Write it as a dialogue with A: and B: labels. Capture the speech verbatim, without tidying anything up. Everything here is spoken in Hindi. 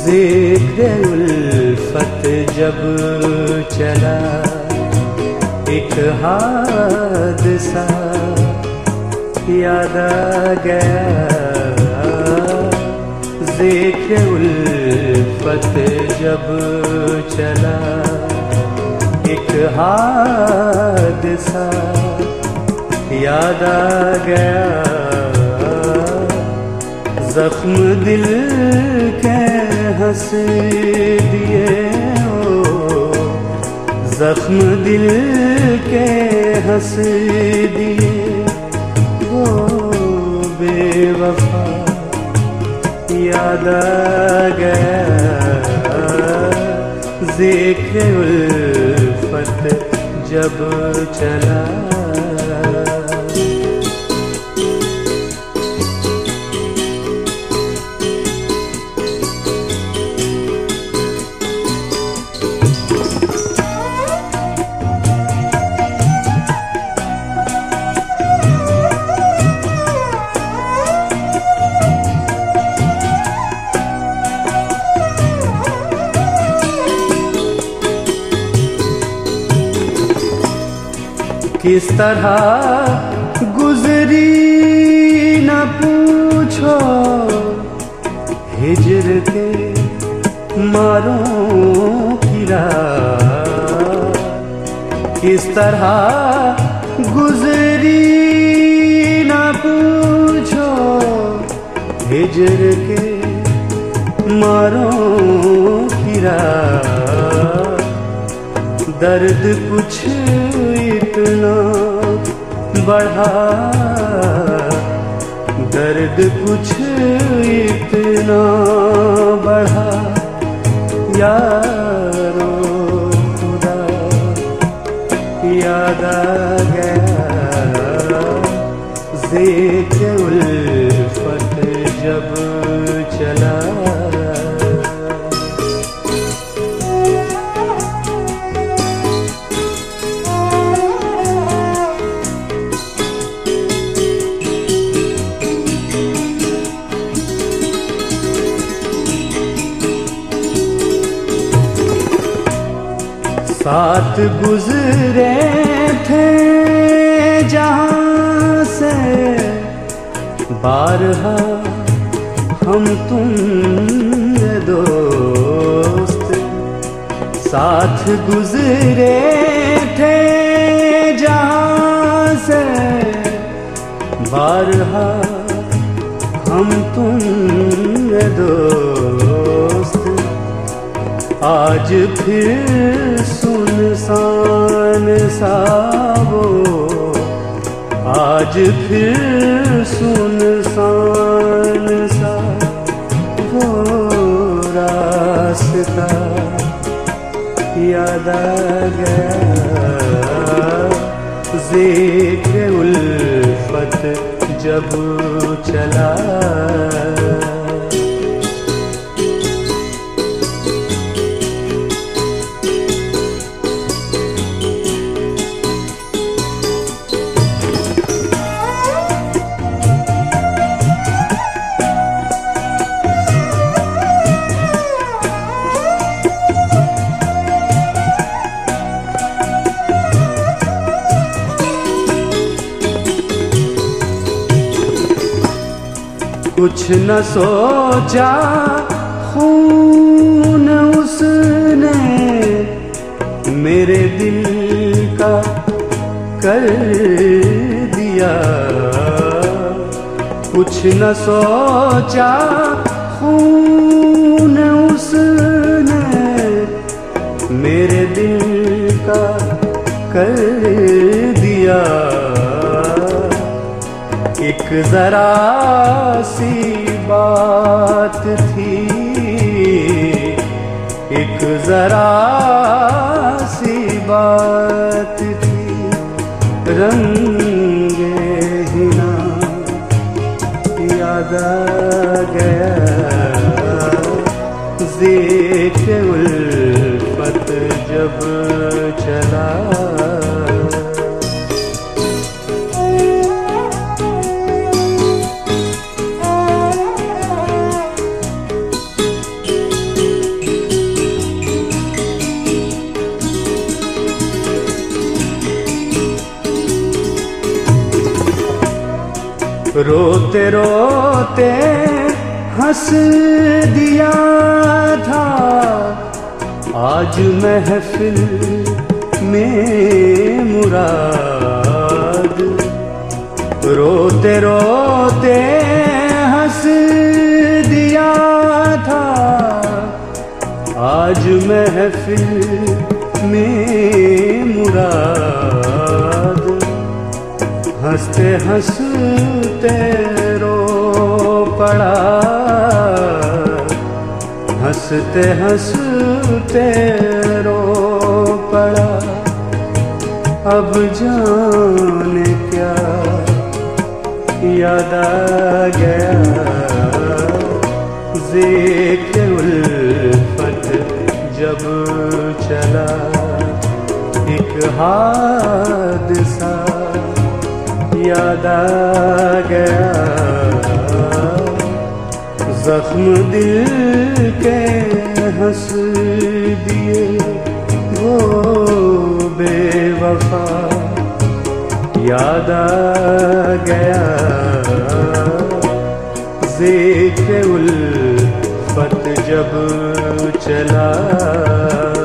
A: ज़िक्र उल्फत जब चला एक हादसा याद आ गया। ज़िक्र उल्फत जब चला एक हादसा याद आ गया। ज़ख्म दिल के हंस दिए हो, ज़ख्म दिल के हंस दिए वो बेवफा याद आ गया। ज़िक्र उल्फत जब चला। किस तरह गुजरी न पूछो हिज्र के मारों की रात। किस तरह गुजरी न पूछो हिज्र के मारों की रात। दर्द कुछ इतना बढ़ा, दर्द कुछ इतना बढ़ा यारो खुदा याद आ गया। ज़िक्र उल्फत जब चला। साथ गुजरे थे जहाँ से बारहा हम तुम दोस्त। साथ गुजरे थे जहाँ से बारहा हम तुम दोस्त। आज फिर सुनसान सा वो, आज फिर सुनसान सा वो रास्ता याद आ गया। ज़िक्र उल्फत जब चला। कुछ न सोचा खून उसने मेरे दिल का कर दिया। कुछ न सोचा खून उसने मेरे दिल का कर दिया। एक जरा सी बात थी, एक जरा सी बात थी, रंगे हिना याद आ गया। ज़िक्र उल्फत जब चला। रोते रोते हंस दिया था, आज महफिल में मुराद। रोते रोते हंस दिया था, आज महफिल में मुराद। हंसते हंसते रो पड़ा, हंसते हंसते रो पड़ा। अब जाने क्या याद आ गया, ज़िक्र उल्फत जब चला। एक हादसा याद आ गया, जख्म दिल के हंस दिए वो बेवफा। याद आ गया ज़िक्र उल्फत जब चला।